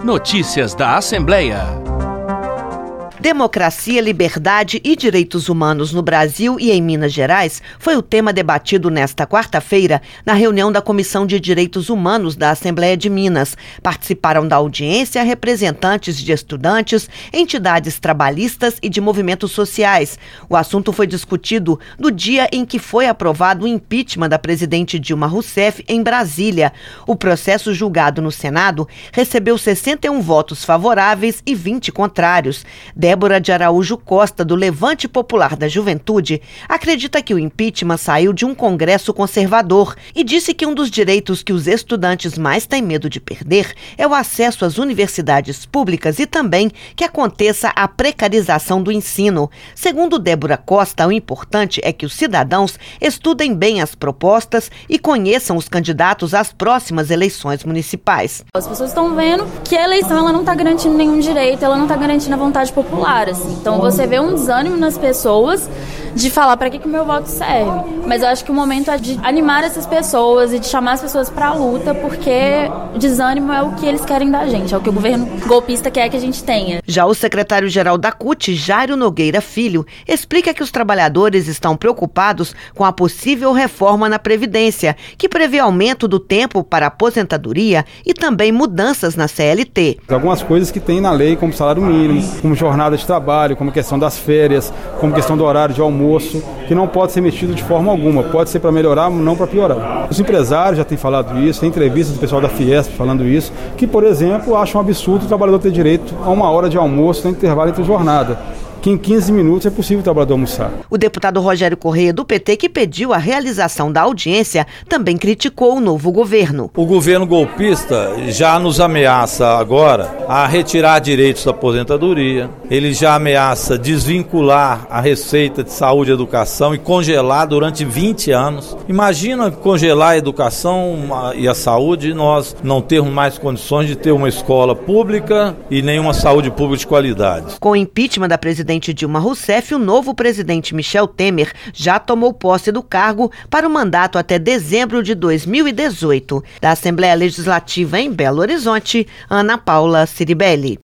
Notícias da Assembleia. Democracia, liberdade e direitos humanos no Brasil e em Minas Gerais foi o tema debatido nesta quarta-feira na reunião da Comissão de Direitos Humanos da Assembleia de Minas. Participaram da audiência representantes de estudantes, entidades trabalhistas e de movimentos sociais. O assunto foi discutido no dia em que foi aprovado o impeachment da presidente Dilma Rousseff em Brasília. O processo julgado no Senado recebeu 61 votos favoráveis e 20 contrários. Débora de Araújo Costa, do Levante Popular da Juventude, acredita que o impeachment saiu de um congresso conservador e disse que um dos direitos que os estudantes mais têm medo de perder é o acesso às universidades públicas e também que aconteça a precarização do ensino. Segundo Débora Costa, o importante é que os cidadãos estudem bem as propostas e conheçam os candidatos às próximas eleições municipais. As pessoas estão vendo que a eleição ela não está garantindo nenhum direito, ela não está garantindo a vontade popular. Assim. Então você vê um desânimo nas pessoas de falar para que o meu voto serve. Mas eu acho que o momento é de animar essas pessoas e de chamar as pessoas para a luta, porque o desânimo é o que eles querem da gente, é o que o governo golpista quer que a gente tenha. Já o secretário-geral da CUT, Jairo Nogueira Filho, explica que os trabalhadores estão preocupados com a possível reforma na Previdência, que prevê aumento do tempo para a aposentadoria e também mudanças na CLT. Algumas coisas que tem na lei, como salário mínimo, como jornada de trabalho, como questão das férias, como questão do horário de almoço, que não pode ser mexido de forma alguma, pode ser para melhorar, não para piorar. Os empresários já têm falado isso, tem entrevistas do pessoal da Fiesp falando isso, que, por exemplo, acham um absurdo o trabalhador ter direito a uma hora de almoço no intervalo entre jornada, que em 15 minutos é possível o trabalhador almoçar. O deputado Rogério Correia, do PT, que pediu a realização da audiência, também criticou o novo governo. O governo golpista já nos ameaça agora a retirar direitos da aposentadoria, ele já ameaça desvincular a receita de saúde e educação e congelar durante 20 anos. Imagina congelar a educação e a saúde e nós não termos mais condições de ter uma escola pública e nenhuma saúde pública de qualidade. Com o impeachment da presidente Dilma Rousseff, o novo presidente Michel Temer já tomou posse do cargo para o mandato até dezembro de 2018. Da Assembleia Legislativa em Belo Horizonte, Ana Paula Ciribelli.